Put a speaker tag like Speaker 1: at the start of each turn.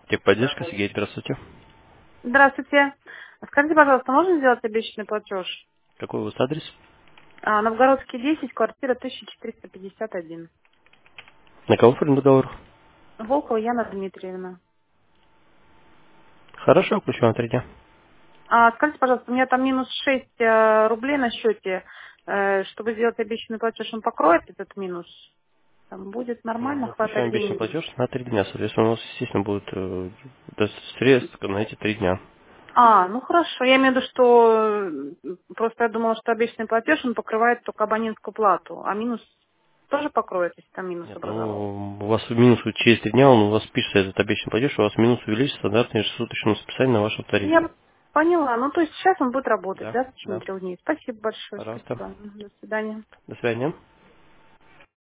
Speaker 1: Техподдержка, Сергей, здравствуйте.
Speaker 2: Здравствуйте. Скажите, пожалуйста, можно сделать обещанный платеж?
Speaker 1: Какой у вас адрес?
Speaker 2: Новгородский 10, квартира 1451.
Speaker 1: На кого оформлен договор?
Speaker 2: Волкова Яна Дмитриевна.
Speaker 1: Хорошо, включу на 3 дня.
Speaker 2: Скажите, пожалуйста, у меня там минус 6 рублей на счете. Чтобы сделать обещанный платеж, он покроет этот минус? Там будет нормально
Speaker 1: Мы включаем
Speaker 2: хватать
Speaker 1: обещанный
Speaker 2: денег?
Speaker 1: платеж на 3 дня. Соответственно, у нас, естественно, будет средств на эти 3 дня.
Speaker 2: Ну хорошо. Я имею в виду, что просто я думала, что обещанный платеж, он покрывает только абонентскую плату. А минус тоже покроет, если там минус
Speaker 1: Нет,
Speaker 2: образовался?
Speaker 1: у вас минус через 3 дня, он у вас пишется этот обещанный платеж, у вас минус увеличится стандартное ежесуточное списание на вашем тарифе.
Speaker 2: Я поняла. То есть сейчас он будет работать,
Speaker 1: Да,
Speaker 2: да, в течение
Speaker 1: да.
Speaker 2: 3 дней. Спасибо большое.
Speaker 1: Пожалуйста.
Speaker 2: Спасибо. До свидания.
Speaker 1: До свидания.